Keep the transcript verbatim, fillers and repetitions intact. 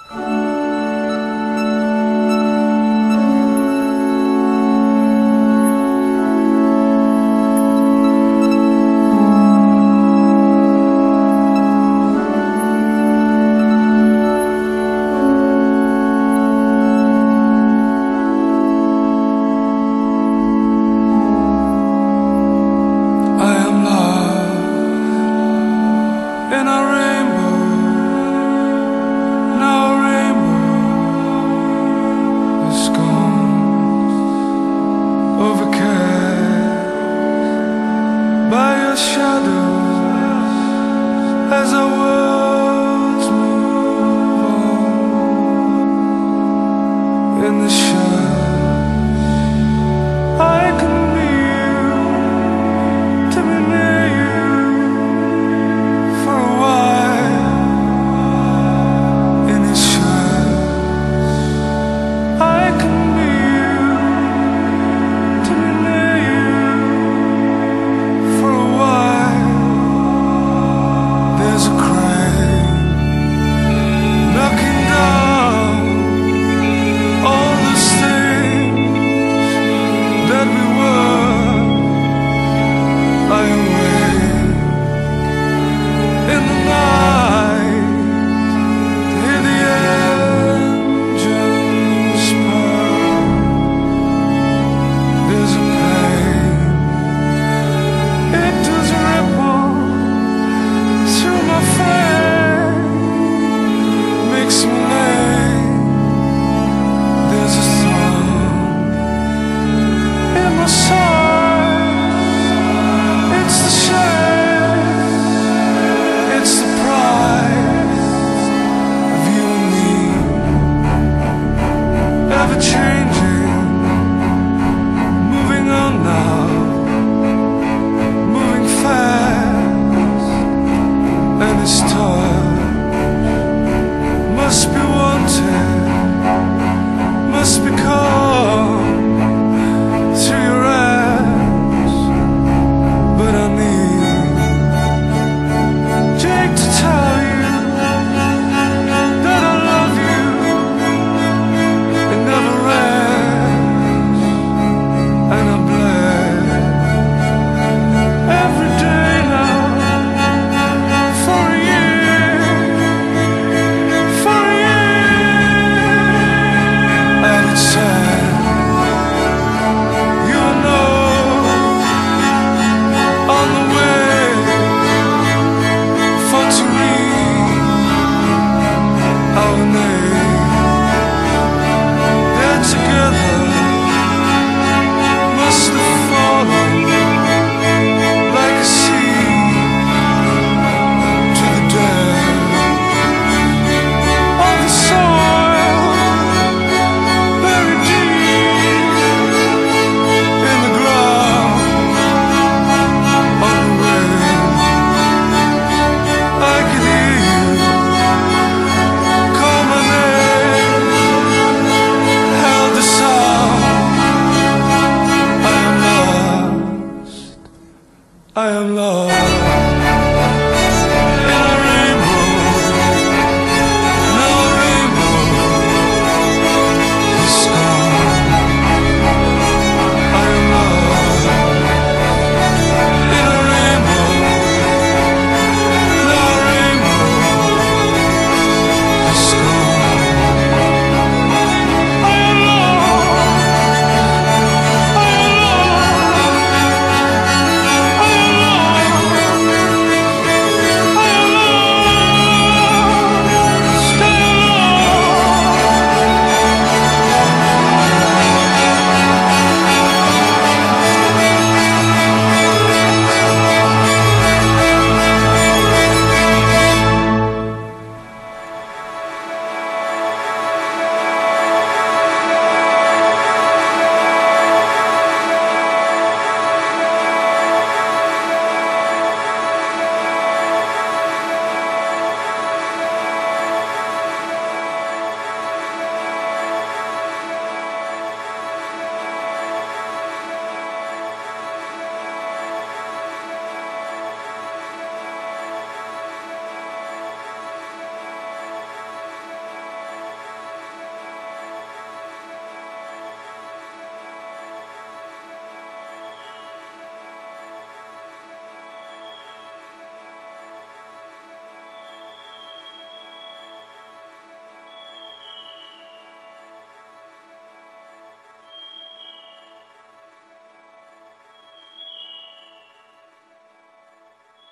As our worlds move on in the shadows, I can be you, to be near you for a while. In the shadows, I can be you, to be near you for a while. There's a crane knocking down all those things that we were, lying awake in the night to hear the engines purr. There's a pain, it does ripple through my frame, makes me late. There's a song in my soul. It's the shame, it's the pride of you and me, ever changing, moving on now, moving fast. And this touch must be